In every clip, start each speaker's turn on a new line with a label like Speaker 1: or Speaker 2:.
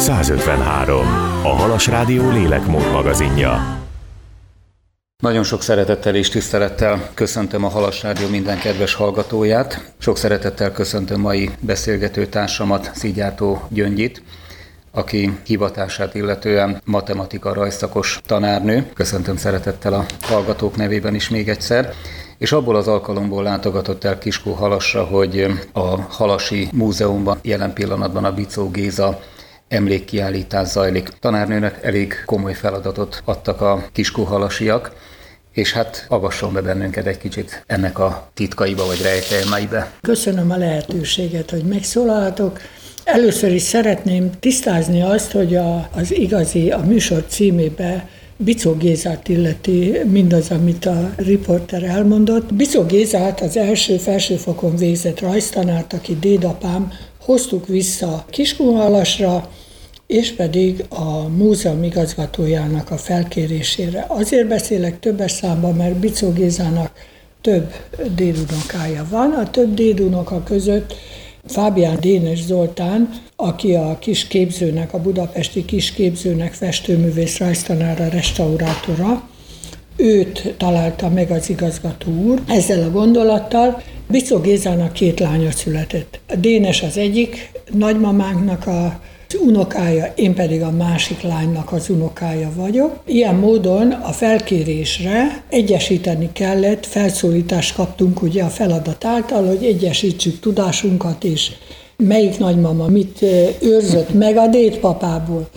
Speaker 1: 153. A Halas Rádió lélekmód magazinja.
Speaker 2: Nagyon sok szeretettel és tisztelettel köszöntöm a Halas Rádió minden kedves hallgatóját. Sok szeretettel köszöntöm mai beszélgető társamat, Sziggyártó Gyöngyit, aki hivatását illetően matematika rajzszakos tanárnő. Köszöntöm szeretettel a hallgatók nevében is még egyszer. És abból az alkalomból látogatott el Kiskun-Halasra, hogy a Halasi Múzeumban jelen pillanatban a Bicó Géza emlékkiállítás zajlik. Tanárnőnek elég komoly feladatot adtak a kiskun-halasiak, és hát agasson be bennünket egy kicsit ennek a titkaiba vagy rejtelmeibe.
Speaker 3: Köszönöm a lehetőséget, hogy megszólalhatok. Először is szeretném tisztázni azt, hogy az igazi, a műsor címébe Bicó Gézát illeti mindaz, amit a riporter elmondott. Bicó Gézát, az első felsőfokon végzett rajztanárt, aki dédapám, hoztuk vissza Kiskun-Halasra, és pedig a múzeum igazgatójának a felkérésére. Azért beszélek többes számban, mert Bicó Gézának több dédunokája van. A több dédunoka között Fábián Dénes Zoltán, aki a kisképzőnek, a budapesti kisképzőnek festőművész, rajztanára, restaurátora, őt találta meg az igazgató úr. Ezzel a gondolattal Bicó Gézának 2 lánya született. A Dénes az egyik nagymamánknak az unokája, én pedig a másik lánynak az unokája vagyok. Ilyen módon a felkérésre egyesíteni kellett, felszólítást kaptunk ugye a feladat által, hogy egyesítsük tudásunkat, és melyik nagymama mit őrzött meg a dédpapából.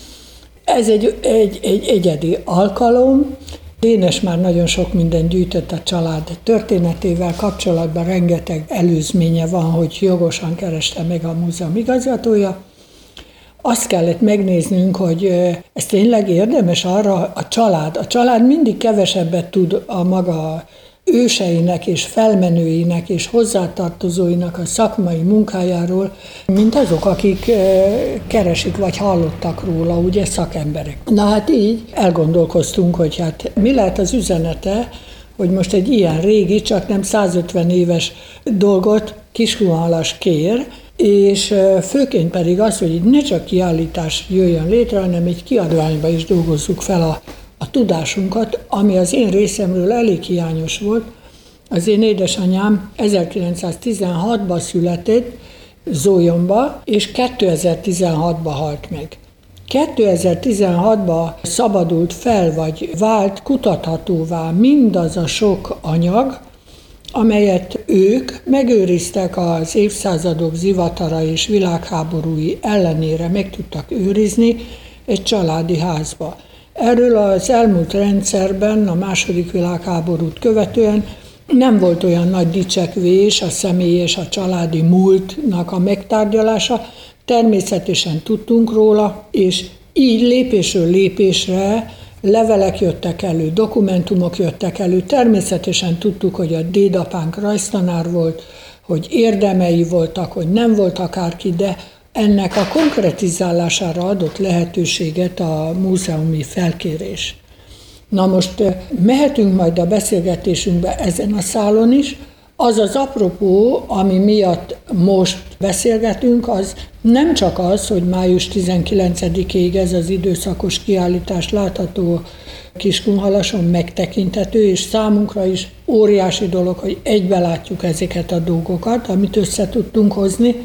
Speaker 3: Ez egy egyedi alkalom. Dénes már nagyon sok mindent gyűjtött a család történetével kapcsolatban, rengeteg előzménye van, hogy jogosan kereste meg a múzeum igazgatója. Azt kellett megnéznünk, hogy ez tényleg érdemes arra a család mindig kevesebbet tud a maga őseinek és felmenőinek és hozzátartozóinak a szakmai munkájáról, mint azok, akik keresik vagy hallottak róla, ugye szakemberek. Na hát így elgondolkoztunk, hogy hát mi lehet az üzenete, hogy most egy ilyen régi, csak nem 150 éves dolgot Kiskun-Halas kér, és főként pedig az, hogy ne csak kiállítás jöjjön létre, hanem egy kiadványba is dolgozzuk fel a tudásunkat, ami az én részemről elég hiányos volt. Az én édesanyám 1916-ban született Zólyomba, és 2016-ban halt meg. 2016-ban szabadult fel, vagy vált kutathatóvá mindaz a sok anyag, amelyet ők megőriztek az évszázadok zivatara és világháborúi ellenére, meg tudtak őrizni egy családi házba. Erről az elmúlt rendszerben, a második világháborút követően nem volt olyan nagy dicsekvés a személy és a családi múltnak a megtárgyalása, természetesen tudtunk róla, és így lépésről lépésre levelek jöttek elő, dokumentumok jöttek elő, természetesen tudtuk, hogy a dédapánk rajztanár volt, hogy érdemei voltak, hogy nem volt akárki, de ennek a konkretizálására adott lehetőséget a múzeumi felkérés. Na most mehetünk majd a beszélgetésünkbe ezen a szálon is. Az az apropó, ami miatt most beszélgetünk, az nem csak az, hogy május 19-ig ez az időszakos kiállítás látható Kiskun-Halason megtekinthető, és számunkra is óriási dolog, hogy egybe látjuk ezeket a dolgokat, amit össze tudtunk hozni,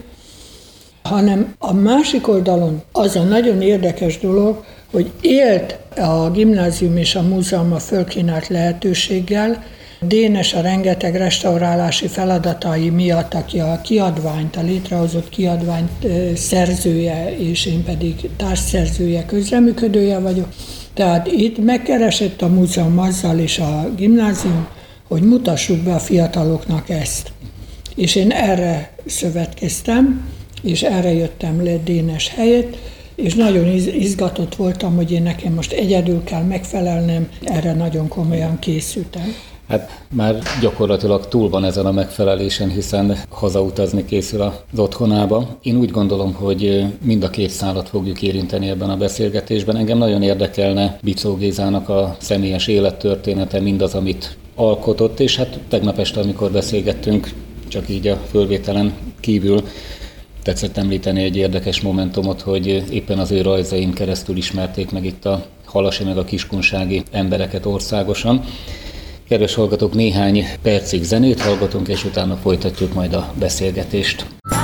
Speaker 3: hanem a másik oldalon az a nagyon érdekes dolog, hogy élt a gimnázium és a múzeum a fölkínált lehetőséggel. Dénes a rengeteg restaurálási feladatai miatt, aki a kiadványt, a létrehozott kiadványt szerzője, és én pedig társszerzője, közreműködője vagyok. Tehát itt megkeresett a múzeum azzal és a gimnázium, hogy mutassuk be a fiataloknak ezt. És én erre szövetkeztem, és erre jöttem le Dénes helyett, és nagyon izgatott voltam, hogy nekem most egyedül kell megfelelnem, erre nagyon komolyan készültem.
Speaker 2: Hát már gyakorlatilag túl van ezen a megfelelésen, hiszen hazautazni készül az otthonába. Én úgy gondolom, hogy mind a 2 szálat fogjuk érinteni ebben a beszélgetésben. Engem nagyon érdekelne Bicó Gézának a személyes élettörténete, mindaz, amit alkotott, és hát tegnap este, amikor beszélgettünk, csak így a fölvételen kívül, Tetszett említeni egy érdekes momentumot, hogy éppen az ő rajzain keresztül ismerték meg itt a halasi meg a kiskunsági embereket országosan. Kedves hallgatók, néhány percig zenét hallgatunk, és utána folytatjuk majd a beszélgetést.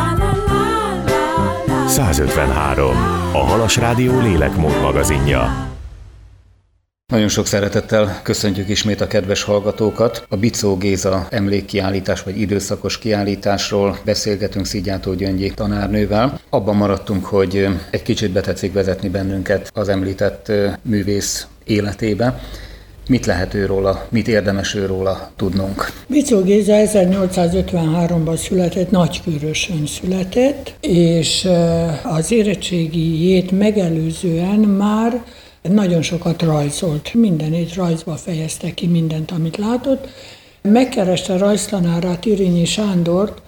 Speaker 1: 153. A Halas Rádió lélekmód magazinja.
Speaker 2: Nagyon sok szeretettel köszöntjük ismét a kedves hallgatókat. A Bicó Géza emlékkiállítás vagy időszakos kiállításról beszélgetünk Sziggyátó Gyöngyi tanárnővel. Abban maradtunk, hogy egy kicsit betetszik vezetni bennünket az említett művész életébe. Mit lehet őróla, mit érdemes őróla tudnunk?
Speaker 3: Bicó Géza 1853-ban született, Nagykőrösön született, és az érettségijét megelőzően már nagyon sokat rajzolt. Mindenét rajzba fejezte ki, mindent, amit látott. Megkereste rajztanárát, Irényi Sándort,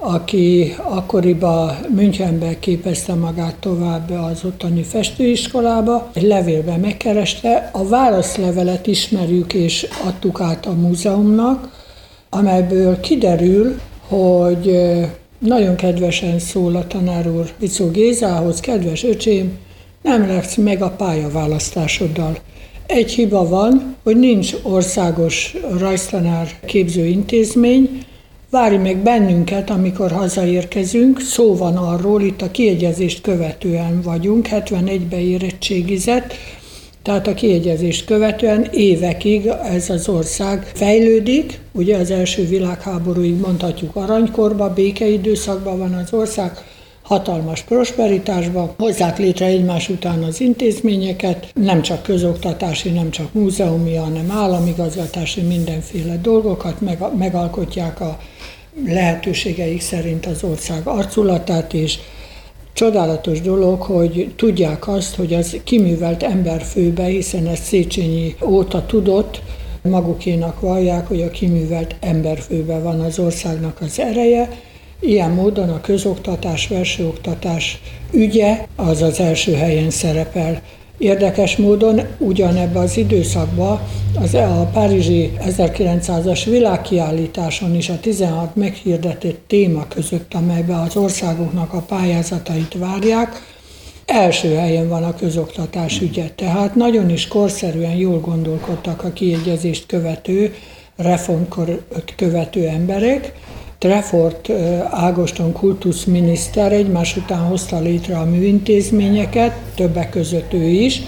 Speaker 3: aki akkoriban Münchenben képezte magát tovább az ottani festőiskolába. Egy levélben megkereste. A válaszlevelet ismerjük és adtuk át a múzeumnak, amelyből kiderül, hogy nagyon kedvesen szól a tanár úr Bicó Gézához: kedves öcsém, nem lesz meg a pályaválasztásoddal. Egy hiba van, hogy nincs országos rajztanár képzőintézmény. Várj meg bennünket, amikor hazaérkezünk. Szó van arról, itt a kiegyezést követően vagyunk, 71-ben érettségizett, tehát a kiegyezést követően évekig ez az ország fejlődik. Ugye az első világháborúig mondhatjuk aranykorban, békeidőszakban van az ország, hatalmas prosperitásban, hozzák létre egymás után az intézményeket, nem csak közoktatási, nem csak múzeumi, hanem államigazgatási, mindenféle dolgokat, megalkotják a lehetőségeik szerint az ország arculatát, és csodálatos dolog, hogy tudják azt, hogy az kiművelt emberfőbe, hiszen ezt Széchenyi óta tudott, magukénak vallják, hogy a kiművelt emberfőbe van az országnak az ereje. Ilyen módon a közoktatás, felsőoktatás ügye az az első helyen szerepel. Érdekes módon ugyanebben az időszakban a párizsi 1900-as világkiállításon is a 16 meghirdetett téma között, amelyben az országoknak a pályázatait várják, első helyen van a közoktatás ügye. Tehát nagyon is korszerűen jól gondolkodtak a kiegyezést követő, reformkor követő emberek. Trefort Ágoston kultuszminiszter egymás után hozta létre a műintézményeket, többek között ő is,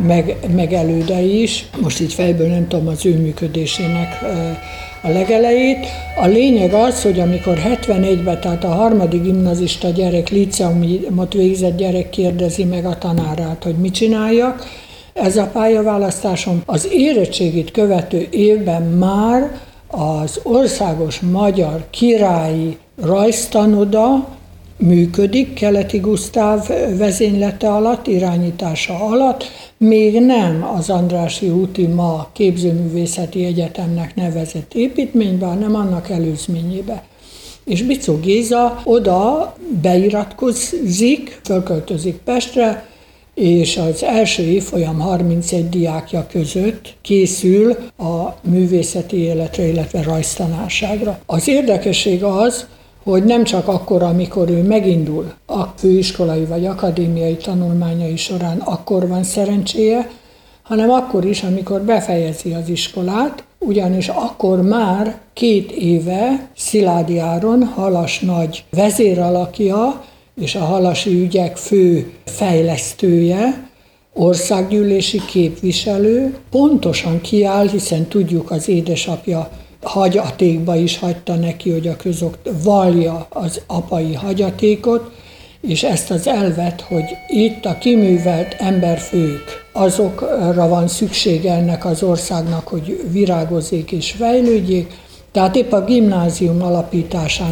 Speaker 3: meg elődei is. Most így fejből nem tudom az ő működésének a legelejét. A lényeg az, hogy amikor 71-ben, tehát a harmadik gimnazista gyerek, líceumot végzett gyerek kérdezi meg a tanárát, hogy mit csináljak, ez a pályaválasztáson az érettségit követő évben már az Országos Magyar Királyi Rajztanoda működik, Keleti Gusztáv vezénylete alatt, irányítása alatt, még nem az Andrássy úti ma Képzőművészeti Egyetemnek nevezett építményben, hanem annak előzményébe. És Bicó Géza oda beiratkozik, fölköltözik Pestre, és az első évfolyam 31 diákja között készül a művészeti életre, illetve rajztanárságra. Az érdekesség az, hogy nem csak akkor, amikor ő megindul a főiskolai vagy akadémiai tanulmányai során, akkor van szerencséje, hanem akkor is, amikor befejezi az iskolát, ugyanis akkor már 2 éve Szilády Áron, Halas nagy vezéralakja, és a halasi ügyek fő fejlesztője, országgyűlési képviselő, pontosan kiáll, hiszen tudjuk, az édesapja hagyatékba is hagyta neki, hogy vallja az apai hagyatékot, és ezt az elvet, hogy itt a kiművelt emberfők, azokra van szüksége ennek az országnak, hogy virágozzék és fejlődjék. Tehát épp a gimnázium alapításán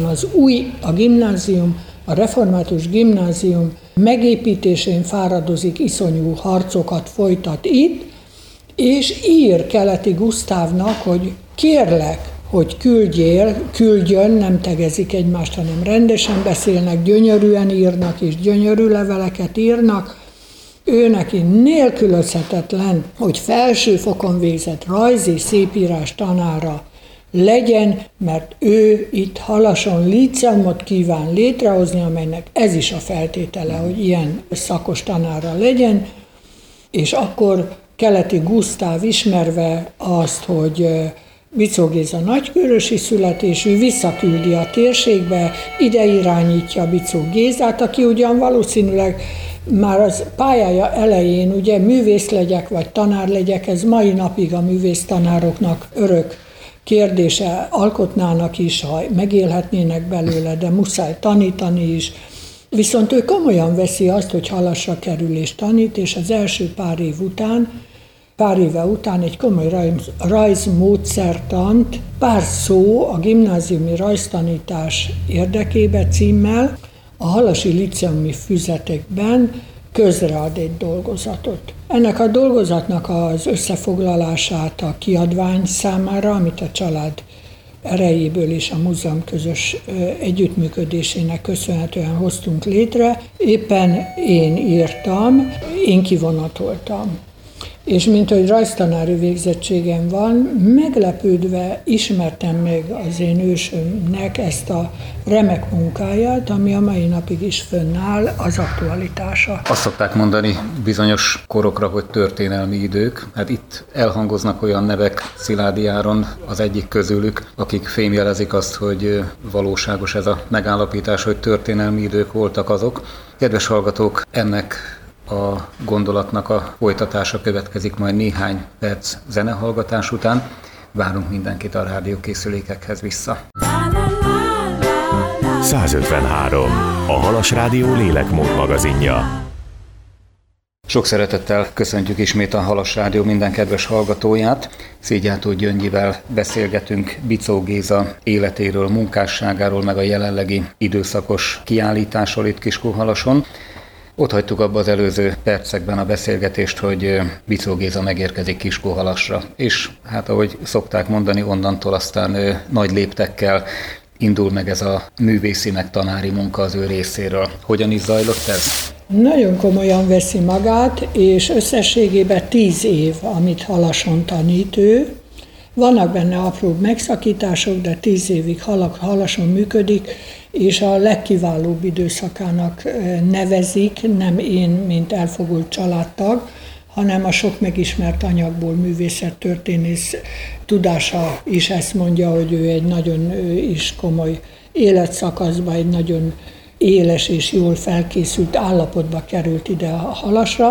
Speaker 3: a gimnázium, a református gimnázium megépítésén fáradozik, iszonyú harcokat folytat itt, és ír Keleti Gusztávnak, hogy kérlek, hogy küldjön, nem tegezik egymást, hanem rendesen beszélnek, gyönyörűen írnak, és gyönyörű leveleket írnak. Ő neki nélkülözhetetlen, hogy felső fokon végzett rajz és szépírás tanára legyen, mert ő itt Halason líceumot kíván létrehozni, amelynek ez is a feltétele, hogy ilyen szakos tanára legyen, és akkor Keleti Gusztáv ismerve azt, hogy Bicó Géza nagykőrösi születésű, visszaküldi a térségbe, ide irányítja Bicó Gézát, aki ugyan valószínűleg már az pályája elején ugye művész legyek, vagy tanár legyek, ez mai napig a művésztanároknak örök kérdése, alkotnának is, ha megélhetnének belőle, de muszáj tanítani is. Viszont ő komolyan veszi azt, hogy Halasra kerül és tanít, és az első pár éve után egy komoly rajzmódszertant, pár szó a gimnáziumi rajztanítás érdekébe címmel a halasi liceumi füzetekben közread egy dolgozatot. Ennek a dolgozatnak az összefoglalását a kiadvány számára, amit a család erejéből és a múzeum közös együttműködésének köszönhetően hoztunk létre, éppen én írtam, én kivonatoltam. És mint hogy rajztanári végzettségem van, meglepődve ismertem meg az én ősömnek ezt a remek munkáját, ami a mai napig is fönnáll, az aktualitása.
Speaker 2: Azt szokták mondani bizonyos korokra, hogy történelmi idők. Hát itt elhangoznak olyan nevek, Szilády Áron az egyik közülük, akik fémjelezik azt, hogy valóságos ez a megállapítás, hogy történelmi idők voltak azok. Kedves hallgatók, ennek a gondolatnak a folytatása következik majd néhány perc zenehallgatás után. Várunk mindenkit a rádiókészülékekhez vissza.
Speaker 1: 153. A Halas Rádió lélekmód magazinja.
Speaker 2: Sok szeretettel köszöntjük ismét a Halas Rádió minden kedves hallgatóját. Szégyártó Gyöngyivel beszélgetünk Bicó Géza életéről, munkásságáról, meg a jelenlegi időszakos kiállításról itt Kiskóhalason. Ott hagytuk abba az előző percekben a beszélgetést, hogy Bicó Géza megérkezik Kiskóhalasra, és hát ahogy szokták mondani, onnantól aztán nagy léptekkel indul meg ez a művészi meg tanári munka az ő részéről. Hogyan is zajlott ez?
Speaker 3: Nagyon komolyan veszi magát, és összességében 10 év, amit Halason tanít ő. Vannak benne apróbb megszakítások, de 10 évig Halason működik, és a legkiválóbb időszakának nevezik, nem én, mint elfogult családtag, hanem a sok megismert anyagból művészettörténész tudása is ezt mondja, hogy ő egy nagyon is komoly életszakaszba, egy nagyon éles és jól felkészült állapotba került ide a Halasra.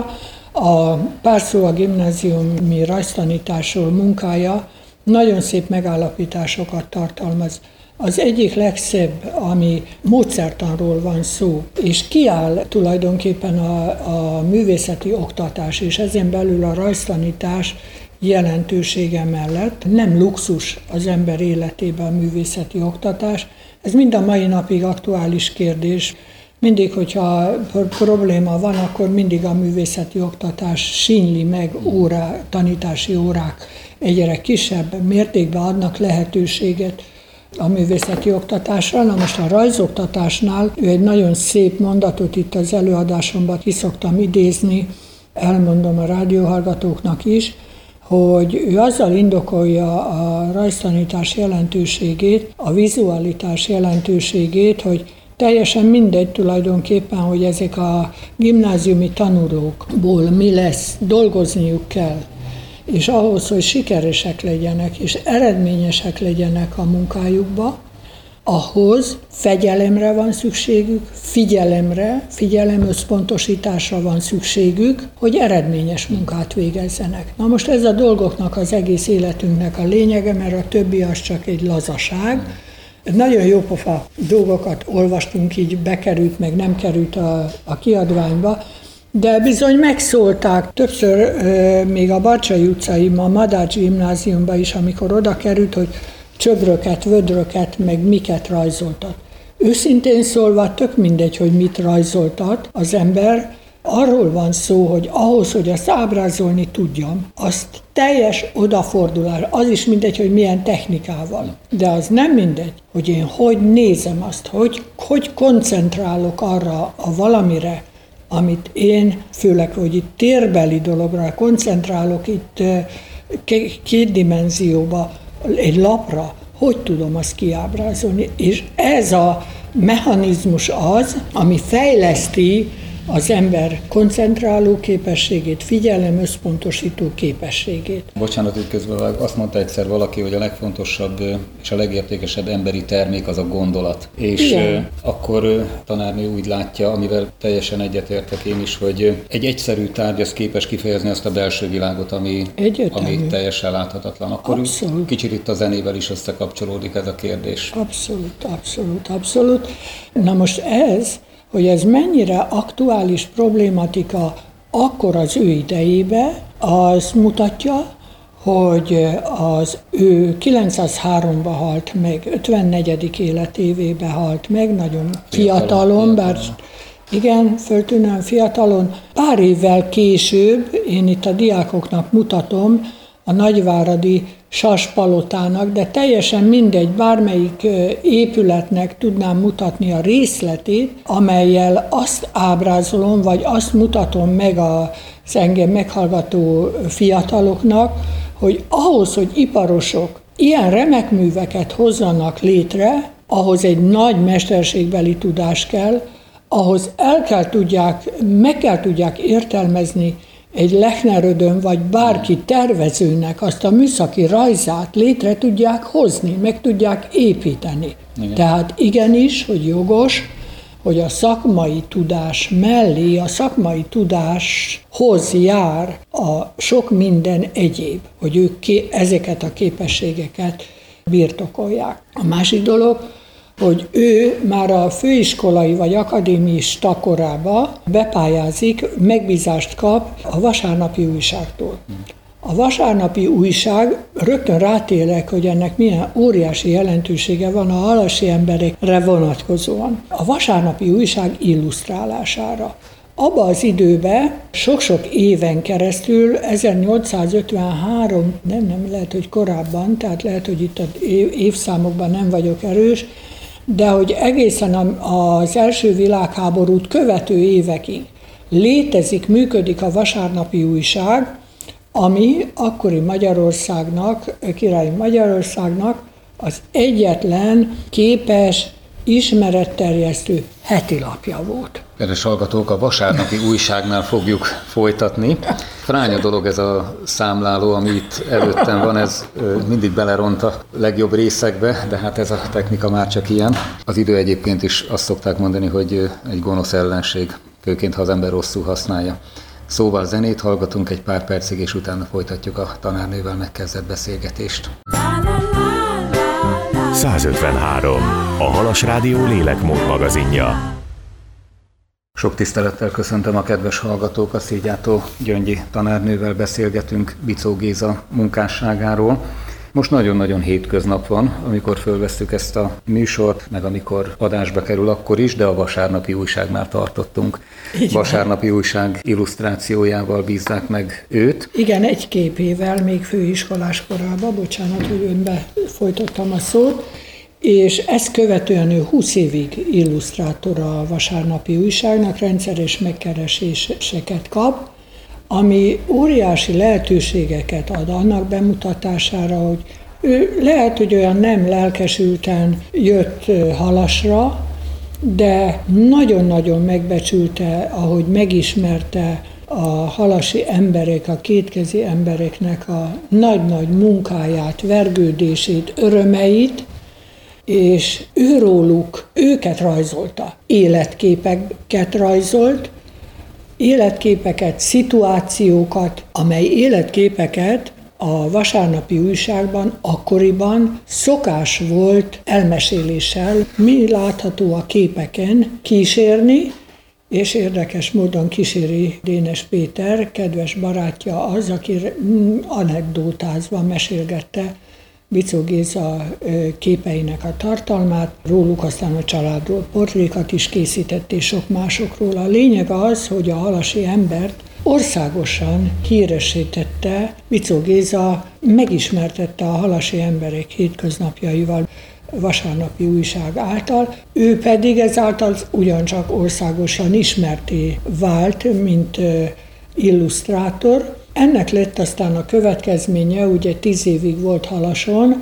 Speaker 3: A pár szó a gimnáziumi rajztanításról munkája nagyon szép megállapításokat tartalmaz. Az egyik legszebb, ami módszertanról van szó, és kiáll tulajdonképpen a művészeti oktatás, és ezen belül a rajztanítás jelentősége mellett. Nem luxus az ember életében a művészeti oktatás, ez mind a mai napig aktuális kérdés. Mindig, hogyha probléma van, akkor mindig a művészeti oktatás sínli meg tanítási órák egyre kisebb mértékben adnak lehetőséget a művészeti oktatásra. Na most a rajzoktatásnál ő egy nagyon szép mondatot itt az előadásomban ki szoktam idézni, elmondom a rádióhallgatóknak is, hogy ő azzal indokolja a rajztanítás jelentőségét, a vizualitás jelentőségét, hogy teljesen mindegy tulajdonképpen, hogy ezek a gimnáziumi tanulókból mi lesz, dolgozniuk kell. És ahhoz, hogy sikeresek legyenek és eredményesek legyenek a munkájukba, ahhoz fegyelemre van szükségük, figyelemösszpontosításra van szükségük, hogy eredményes munkát végezzenek. Na most ez a dolgoknak az egész életünknek a lényege, mert a többi az csak egy lazaság. Nagyon jópofa dolgokat olvastunk, így bekerült, meg nem került a kiadványba, de bizony megszólták többször, még a Barcsay utcai, a Madács gimnáziumba is, amikor oda került, hogy csöbröket, vödröket, meg miket rajzoltat. Őszintén szólva tök mindegy, hogy mit rajzoltat az ember, arról van szó, hogy ahhoz, hogy azt ábrázolni tudjam, azt teljes odafordulás, az is mindegy, hogy milyen technikával. De az nem mindegy, hogy én hogy nézem azt, hogy koncentrálok arra a valamire, amit én, főleg, hogy itt térbeli dologra koncentrálok, itt két dimenzióba, egy lapra, hogy tudom azt kiábrázolni. És ez a mechanizmus az, ami fejleszti az ember koncentráló képességét, figyelemösszpontosító képességét.
Speaker 2: Bocsánat, hogy közben azt mondta egyszer valaki, hogy a legfontosabb és a legértékesebb emberi termék az a gondolat. És akkor tanárnő úgy látja, amivel teljesen egyetértek én is, hogy egy egyszerű tárgy az képes kifejezni azt a belső világot, ami teljesen láthatatlan. Akkor kicsit itt a zenével is összekapcsolódik ez a kérdés. Abszolút. Na most hogy ez mennyire aktuális problématika akkor az ő idejébe, az mutatja, hogy az ő 903-ban halt meg, 54. életévében halt meg, nagyon fiatalon, bár igen, föltűnően fiatalon. Pár évvel később, én itt a diákoknak mutatom, a nagyváradi Saspalotának, de teljesen mindegy, bármelyik épületnek tudnám mutatni a részletét, amellyel azt ábrázolom, vagy azt mutatom meg az engem meghallgató fiataloknak, hogy ahhoz, hogy iparosok ilyen remek műveket hozzanak létre, ahhoz egy nagy mesterségbeli tudás kell, ahhoz meg kell tudják értelmezni egy Lechner-Ödön vagy bárki tervezőnek azt a műszaki rajzát létre tudják hozni, meg tudják építeni. Igen. Tehát igenis, hogy jogos, hogy a szakmai tudás mellé, a szakmai tudáshoz jár a sok minden egyéb, hogy ők ezeket a képességeket birtokolják. A másik dolog, hogy ő már a főiskolai vagy akadémista korába bepályázik, megbízást kap a Vasárnapi Újságtól. A Vasárnapi Újság, rögtön rátérek, hogy ennek milyen óriási jelentősége van a halasi emberekre vonatkozóan. A Vasárnapi Újság illusztrálására. Abba az időben sok-sok éven keresztül, 1853, nem lehet, hogy korábban, tehát lehet, hogy itt az évszámokban nem vagyok erős, de hogy egészen az első világháborút követő évekig működik a Vasárnapi Újság, ami akkori Magyarországnak, királyi Magyarországnak az egyetlen képes, ismeretterjesztő heti lapja volt. Kedves hallgatók, a Vasárnapi Újságnál fogjuk folytatni. Fránya dolog ez a számláló, ami itt előttem van, ez mindig beleront a legjobb részekbe, de hát ez a technika már csak ilyen. Az idő egyébként is azt szokták mondani, hogy egy gonosz ellenség, főként ha az ember rosszul használja. Szóval zenét hallgatunk egy pár percig, és utána folytatjuk a tanárnővel megkezdett beszélgetést.
Speaker 1: 153. A Halas Rádió lélekmód magazinja.
Speaker 2: Sok tisztelettel köszöntöm a kedves hallgatókat, Szégyátó Gyöngyi tanárnővel beszélgetünk Bicó Géza munkásságáról. Most nagyon-nagyon hétköznap van, amikor fölvesztük ezt a műsort, meg amikor adásba kerül akkor is, de a Vasárnapi Újságnál tartottunk. Igen. Vasárnapi Újság illusztrációjával bízzák meg őt.
Speaker 3: Igen, egy képével még főiskolás korában, bocsánat, hogy önbe folytottam a szót, és ezt követően ő 20 évig illusztrátora a Vasárnapi Újságnak, rendszeres megkereséseket kap, ami óriási lehetőségeket ad annak bemutatására, hogy ő lehet, hogy olyan nem lelkesülten jött Halasra, de nagyon-nagyon megbecsülte, ahogy megismerte a halasi emberek, a kétkezi embereknek a nagy-nagy munkáját, vergődését, örömeit, és őket rajzolta. Életképeket rajzolt, életképeket, szituációkat, amely életképeket a Vasárnapi Újságban akkoriban szokás volt elmeséléssel, mi látható a képeken kísérni, és érdekes módon kíséri Dénes Péter, kedves barátja az, aki anekdótázva mesélgette Bicó Géza képeinek a tartalmát, róluk aztán a családról portrékat is készített, és sok másokról. A lényeg az, hogy a halasi embert országosan híresítette, Bicó Géza megismertette a halasi emberek hétköznapjaival Vasárnapi Újság által, ő pedig ezáltal ugyancsak országosan ismerté vált, mint illusztrátor. Ennek lett aztán a következménye, ugye 10 évig volt Halason,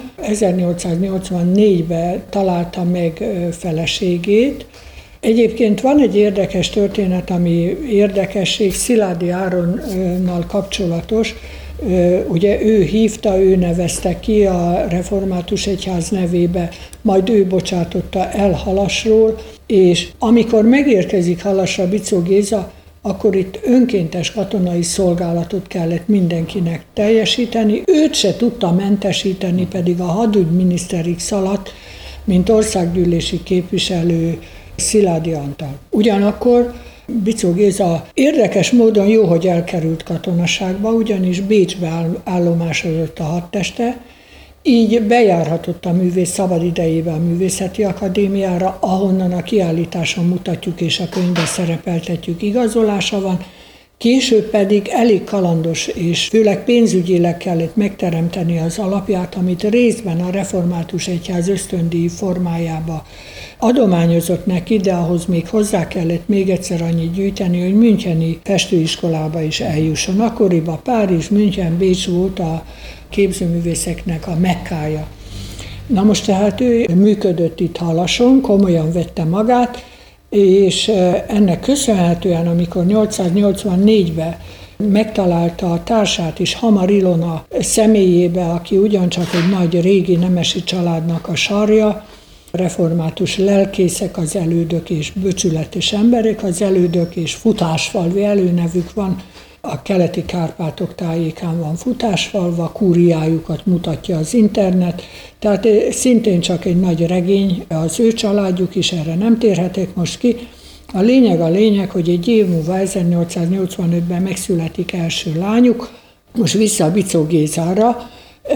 Speaker 3: 1884-ben találta meg feleségét. Egyébként van egy érdekes történet, ami érdekesség, Szilágyi Áronnal kapcsolatos. Ugye ő hívta, ő nevezte ki a református egyház nevébe, majd ő bocsátotta el Halasról, és amikor megérkezik Halasra Bicó Géza, akkor itt önkéntes katonai szolgálatot kellett mindenkinek teljesíteni. Őt se tudta mentesíteni, pedig a hadügyminiszterig szaladt, mint országgyűlési képviselő Szilágyi Antal. Ugyanakkor Bicó Géza érdekes módon jó, hogy elkerült katonaságba, ugyanis Bécsbe állomásodott a hadteste, így bejárhatott a művész szabadidejébe a Művészeti Akadémiára, ahonnan a kiállításon mutatjuk és a könyvben szerepeltetjük, igazolása van. Később pedig elég kalandos és főleg pénzügyileg kellett megteremteni az alapját, amit részben a református egyház ösztöndíj formájába adományozott neki, de ahhoz még hozzá kellett még egyszer annyit gyűjteni, hogy müncheni festőiskolába is eljusson. Akkoriban Párizs, München, Bécs volt a képzőművészeknek a mekkája. Na most tehát ő működött itt Halason, komolyan vette magát, és ennek köszönhetően, amikor 884-ben megtalálta a társát is, Hamar Ilona személyébe, aki ugyancsak egy nagy régi nemesi családnak a sarja, református lelkészek az elődök és becsületes emberek az elődök, és Futásfalvi előnevük van, a keleti Kárpátok tájékán van Futásfalva, kúriájukat mutatja az internet, tehát szintén csak egy nagy regény, az ő családjuk is, erre nem térhetek most ki. A lényeg, hogy egy év múlva 1885-ben megszületik első lányuk, most vissza a Bicó Gézára,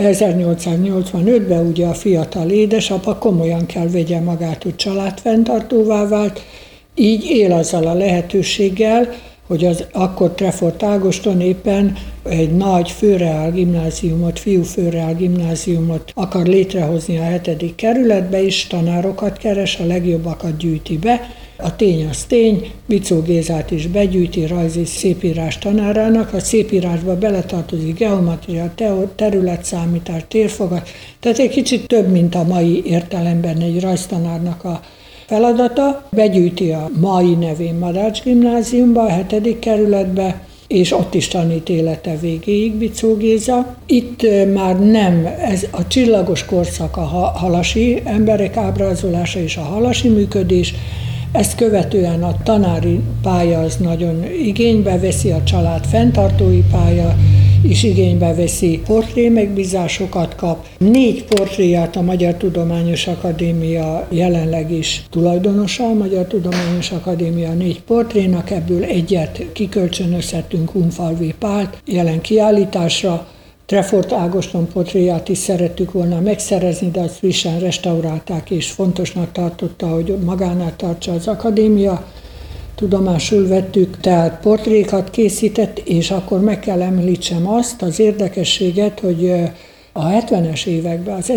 Speaker 3: 1885-ben ugye a fiatal édesapa komolyan kell vegye magát, hogy családfenntartóvá vált, így él azzal a lehetőséggel, hogy az akkor Trefort Ágoston éppen egy nagy főreál gimnáziumot, fiúfőreál gimnáziumot akar létrehozni a 7. kerületbe, és tanárokat keres, a legjobbakat gyűjti be. A tény az tény, Bicó Gézát is begyűjti rajz és szépírás tanárának, a szépírásba beletartozik geometria, területszámítás, térfogat, tehát egy kicsit több, mint a mai értelemben egy rajztanárnak a feladata. Begyűjti a mai nevén Madács gimnáziumba, a 7. kerületbe, és ott is tanít élete végéig Bicó Géza. Itt már nem, ez a csillagos korszak a halasi emberek ábrázolása és a halasi működés, ezt követően a tanári pálya az nagyon igénybe veszi, a család fenntartói pálya is igénybe veszi, portré megbízásokat kap. 4 portréját a Magyar Tudományos Akadémia jelenleg is tulajdonosa, a Magyar Tudományos Akadémia 4 portrénak, ebből egyet kikölcsönözhetünk Hunfalvi Pált jelen kiállításra. Trefort Ágoston portréját is szerettük volna megszerezni, de azt frissen restaurálták, és fontosnak tartotta, hogy magánál tartsa az akadémia. Tudomásul vettük, tehát portrékat készített, és akkor meg kell említsem azt az érdekességet, hogy a 70-es években, az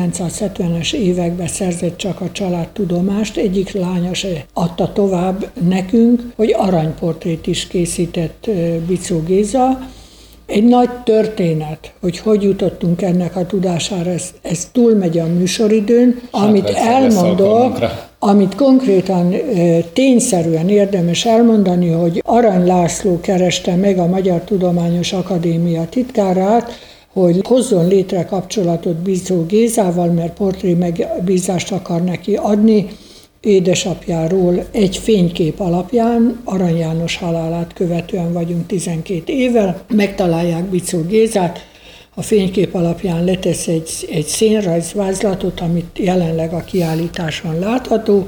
Speaker 3: 1970-es években szerzett csak a család tudomást, egyik lánya se adta tovább nekünk, hogy aranyportrét is készített Bicó Géza. Egy nagy történet, hogy jutottunk ennek a tudására, ez túlmegy a műsoridőn, amit elmondok, amit konkrétan tényszerűen érdemes elmondani, hogy Arany László kereste meg a Magyar Tudományos Akadémia titkárát, hogy hozzon létre kapcsolatot Bicó Gézával, mert portré megbízást akar neki adni, édesapjáról egy fénykép alapján, Arany János halálát követően vagyunk 12 évvel, megtalálják Bicó Gézát, a fénykép alapján letesz egy szénrajzvázlatot, amit jelenleg a kiállításon látható,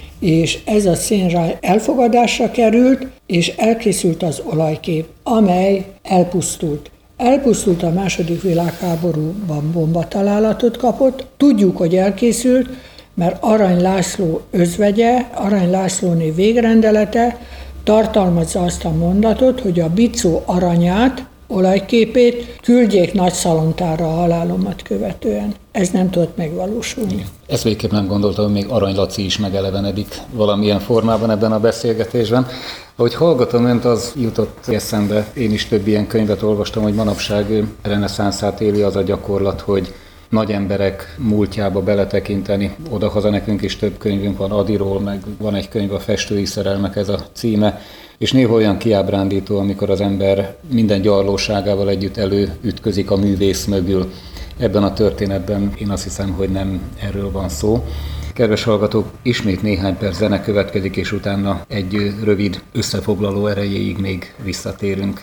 Speaker 3: és ez a szénrajz elfogadásra került, és elkészült az olajkép, amely elpusztult. Elpusztult a II. Világháborúban bombatalálatot kapott, tudjuk, hogy elkészült, mert Arany László özvegye, Arany Lászlóné végrendelete tartalmazza azt a mondatot, hogy a Bicó aranyát olajképét, küldjék nagy szalontára a halálomat követően. Ez nem tudott megvalósulni.
Speaker 2: Ezt végképp nem gondoltam, hogy még Arany Laci is megelevenedik valamilyen formában ebben a beszélgetésben. Ahogy hallgatom önt, az jutott eszembe, én is több ilyen könyvet olvastam, hogy manapság reneszánszát éli az a gyakorlat, hogy nagy emberek múltjába beletekinteni. Odahaza nekünk is több könyvünk van Adiról, meg van egy könyv, a Festői szerelmek, ez a címe, és néha olyan kiábrándító, amikor az ember minden gyarlóságával együtt előütközik a művész mögül. Ebben a történetben én azt hiszem, hogy nem erről van szó. Kedves hallgatók, ismét néhány perc zene következik, és utána egy rövid összefoglaló erejéig még visszatérünk.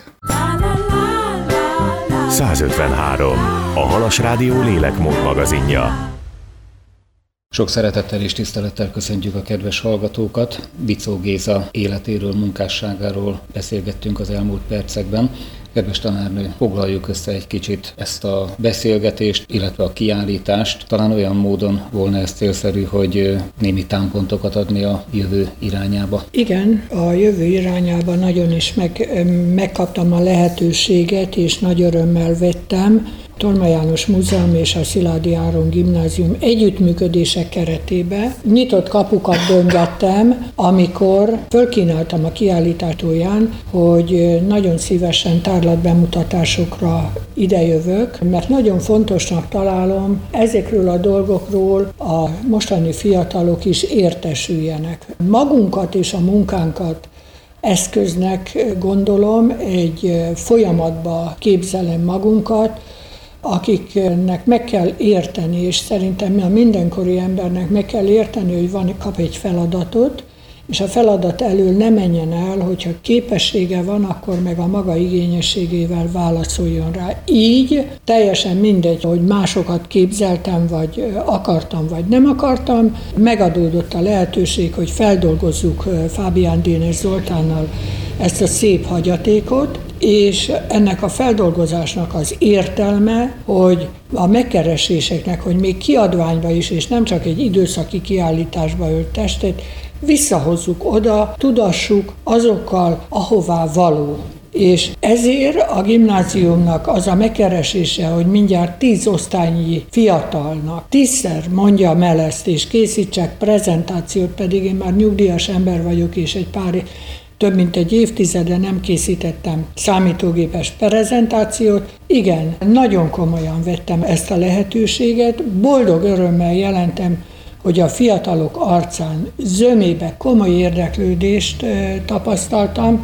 Speaker 1: 153. A Halas Rádió lélekmód magazinja.
Speaker 2: Sok szeretettel és tisztelettel köszöntjük a kedves hallgatókat. Bicó Géza életéről, munkásságáról beszélgettünk az elmúlt percekben. Kedves tanárnő, foglaljuk össze egy kicsit ezt a beszélgetést, illetve a kiállítást. Talán olyan módon volna ez célszerű, hogy némi támpontokat adni a jövő irányába.
Speaker 3: Igen, a jövő irányába nagyon is megkaptam a lehetőséget, és nagy örömmel vettem. Tolma János Múzeum és a Szilágyi Áron Gimnázium együttműködése keretében nyitott kapukat döngettem, amikor fölkínáltam a kiállítátóján, hogy nagyon szívesen tárlatbemutatásokra idejövök, mert nagyon fontosnak találom ezekről a dolgokról a mostani fiatalok is értesüljenek. Magunkat és a munkánkat eszköznek gondolom, egy folyamatba képzelem magunkat, akiknek meg kell érteni, és szerintem a mindenkori embernek meg kell érteni, hogy kap egy feladatot, és a feladat elől ne menjen el, hogyha képessége van, akkor meg a maga igényességével válaszoljon rá. Így teljesen mindegy, hogy másokat képzeltem, vagy akartam, vagy nem akartam, megadódott a lehetőség, hogy feldolgozzuk Fábián Dénes Zoltánnal ezt a szép hagyatékot, és ennek a feldolgozásnak az értelme, hogy a megkereséseknek, hogy még kiadványba is, és nem csak egy időszaki kiállításba ölt testet, visszahozzuk oda, tudassuk azokkal, ahová való. És ezért a gimnáziumnak az a megkeresése, hogy mindjárt 10 osztálynyi fiatalnak 10-szer mondjam el ezt, és készítsek prezentációt, pedig én már nyugdíjas ember vagyok, és több mint egy évtizede nem készítettem számítógépes prezentációt. Igen, nagyon komolyan vettem ezt a lehetőséget, boldog örömmel jelentem, hogy a fiatalok arcán zömébe komoly érdeklődést tapasztaltam,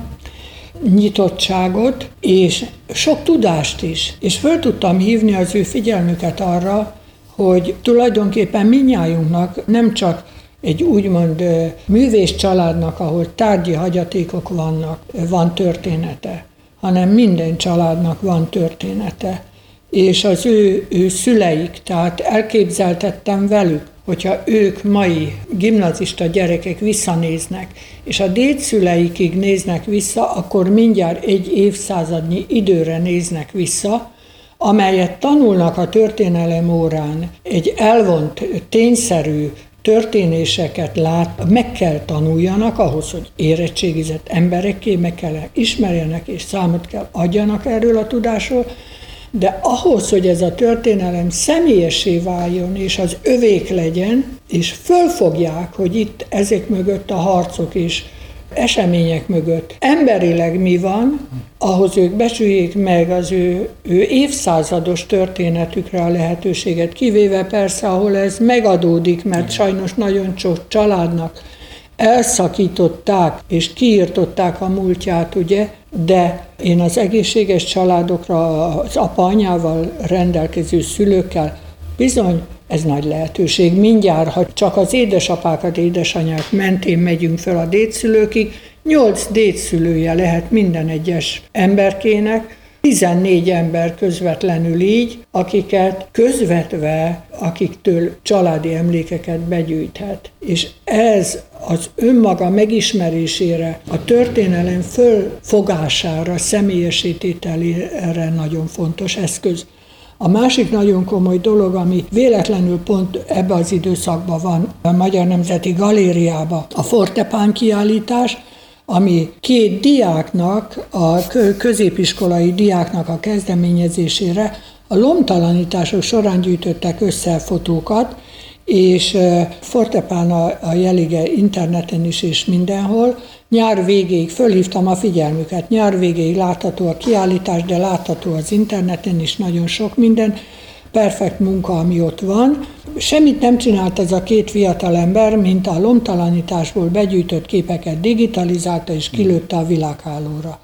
Speaker 3: nyitottságot, és sok tudást is. És föl tudtam hívni az ő figyelmüket arra, hogy tulajdonképpen mindnyájunknak nem csak egy úgymond művész családnak, ahol tárgyi hagyatékok vannak, van története, hanem minden családnak van története. És az ő szüleik, tehát elképzeltettem velük, hogyha ők mai gimnazista gyerekek visszanéznek, és a dédszüleikig néznek vissza, akkor mindjárt egy évszázadnyi időre néznek vissza, amelyet tanulnak a történelem órán, egy elvont, tényszerű történéseket meg kell tanuljanak ahhoz, hogy érettségizett emberekké meg kell ismerjenek, és számot kell adjanak erről a tudásról, de ahhoz, hogy ez a történelem személyessé váljon, és az övék legyen, és fölfogják, hogy itt ezek mögött a harcok és események mögött emberileg mi van, ahhoz ők becsüljék meg az ő évszázados történetükre a lehetőséget, kivéve persze, ahol ez megadódik, mert sajnos nagyon sok családnak elszakították és kiirtották a múltját, ugye, de én az egészséges családokra, az apa-anyával rendelkező szülőkkel bizony ez nagy lehetőség. Mindjárt, ha csak az édesapákat, édesanyák mentén megyünk fel a dédszülőkig, 8 dédszülője lehet minden egyes emberkének, 14 ember közvetlenül így, akiket közvetve, akiktől családi emlékeket begyűjthet. És ez az önmaga megismerésére, a történelem fölfogására, személyesítételére nagyon fontos eszköz. A másik nagyon komoly dolog, ami véletlenül pont ebben az időszakban van a Magyar Nemzeti Galériában, a Fortepán kiállítás, ami 2 diáknak, a középiskolai diáknak a kezdeményezésére a lomtalanítások során gyűjtöttek össze fotókat, és Fortepán a Jelige interneten is és mindenhol. Nyár végéig fölhívtam a figyelmüket, nyár végéig látható a kiállítás, de látható az interneten is nagyon sok minden, perfekt munka, ami ott van. Semmit nem csinált ez a 2 fiatalember, mint a lomtalanításból begyűjtött képeket digitalizálta és kilőtte a világhálóra.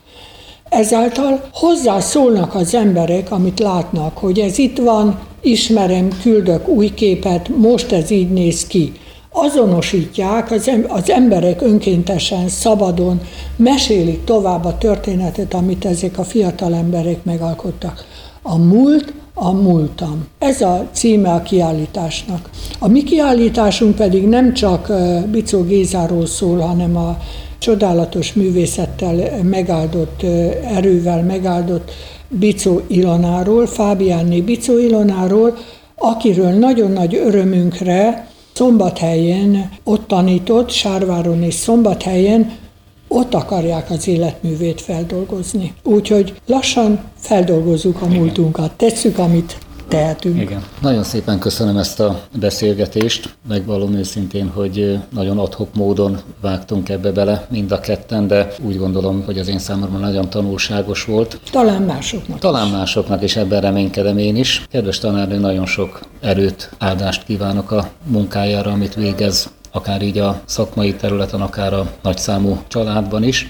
Speaker 3: Ezáltal hozzászólnak az emberek, amit látnak, hogy ez itt van, ismerem, küldök új képet, most ez így néz ki. Azonosítják, az emberek önkéntesen, szabadon mesélik tovább a történetet, amit ezek a fiatal emberek megalkottak. A múlt, a múltam. Ez a címe a kiállításnak. A mi kiállításunk pedig nem csak Bicó Gézáról szól, hanem a csodálatos művészettel megáldott, erővel megáldott Bicó Ilonáról, Fábiánné Bicó Ilonáról, akiről nagyon nagy örömünkre Szombathelyen ott tanított, Sárváron és Szombathelyen, ott akarják az életművét feldolgozni. Úgyhogy lassan feldolgozzuk a múltunkat, tesszük, amit tehetünk.
Speaker 2: Igen. Nagyon szépen köszönöm ezt a beszélgetést. Megvallom őszintén, hogy nagyon ad-hoc módon vágtunk ebbe bele mind a ketten, de úgy gondolom, hogy az én számomra nagyon tanulságos volt.
Speaker 3: Talán másoknak.
Speaker 2: Talán másoknak is, ebben reménykedem én is. Kedves tanárnő, nagyon sok erőt, áldást kívánok a munkájára, amit végez, akár így a szakmai területen, akár a nagyszámú családban is.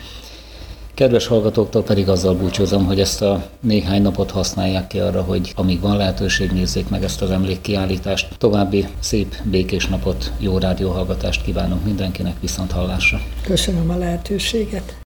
Speaker 2: Kedves hallgatóktól pedig azzal búcsúzom, hogy ezt a néhány napot használják ki arra, hogy amíg van lehetőség, nézzék meg ezt az emlékkiállítást. További szép, békés napot, jó rádióhallgatást kívánunk mindenkinek, viszont hallásra.
Speaker 3: Köszönöm a lehetőséget.